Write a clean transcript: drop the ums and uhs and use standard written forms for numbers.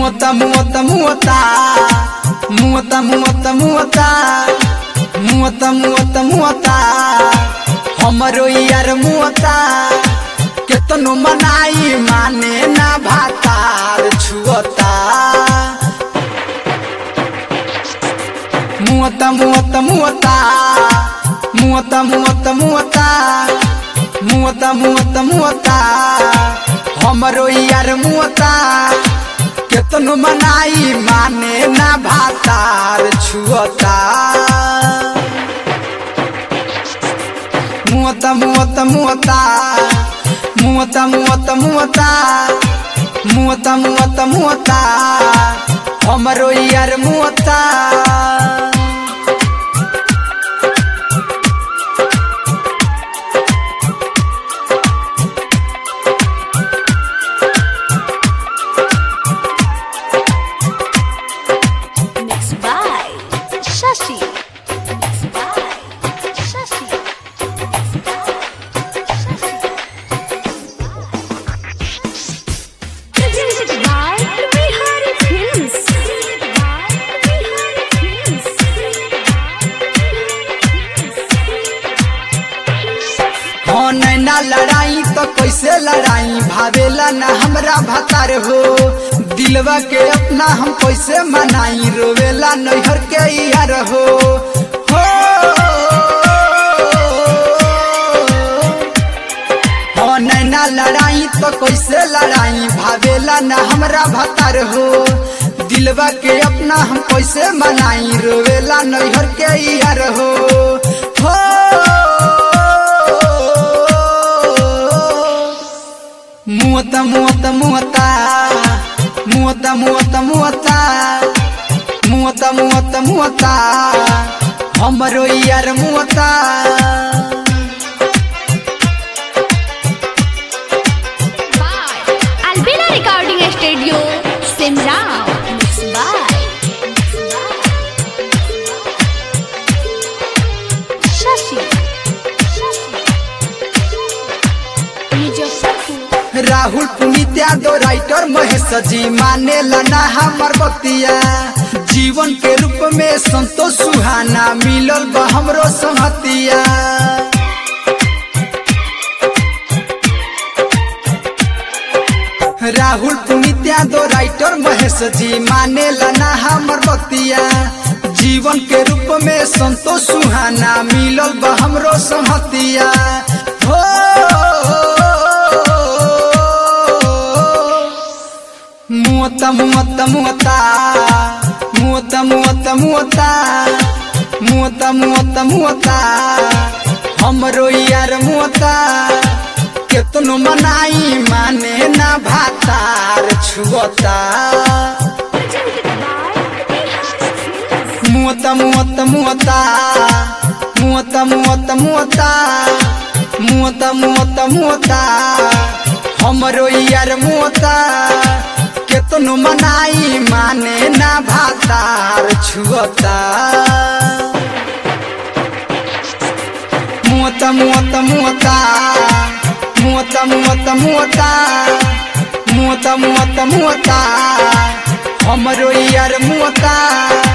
मुआता मुआता मुआता मुआता मुआता मुआता मुआता मुआता मुआता हमरो यार मुआता केतनो मनाई माने ना भातार छुअता मुआता मुआता मुआता मुआता मुआता मुआता मुआता मुआता मुआता हमरो यार मुआता केतनो मनाई माने ना भातार छुअता मुआता मुआता मुआता मुआता मुआता मुआता मुआता मुआता मुआता हमरो यार मुआता नैना लड़ाई तो कैसे लड़ाई भावेला ना हमरा भतार हो दिलवा के अपना हम कैसे मनाई रोवेला नैहर के यार हो नैना लड़ाई तो कैसे लड़ाई भावेला ना हमरा भतार हो दिलवा के अपना हम कैसे मनाई रोवेला नैहर के यार हो मुआता मुआता मुआता मुआता मुआता मुआता मुआता मुआता मुआता हमरो यार मुआता Albina Recording Studio, Simra. Rahul Puneet Yadav writer Mahesh ji माने लना हमर बतिया जीवन के रूप में संतोष सुहाना मिलल बा हमरो संगतिया राहुल पुनीत यादव राइटर महेश जी माने लना हमर बतिया जीवन के रूप में संतोष सुहाना मिलल बा हमरो संगतिया हो मुआता मुआता मुआता मुआता मुआता मुआता मुआता मुआता मुआता हमरो यार मुआता केतनो मनाई माने ना भातार छुअता मुआता मुआता मुआता मुआता मुआता मुआता मुआता मुआता मुआता हमरो यार मुआता केतनो मनाई माने ना भातार छुअता मुआता मुआता मुआता मुआता मुआता मुआता मुआता मुआता मुआता हमरो यार मुआता।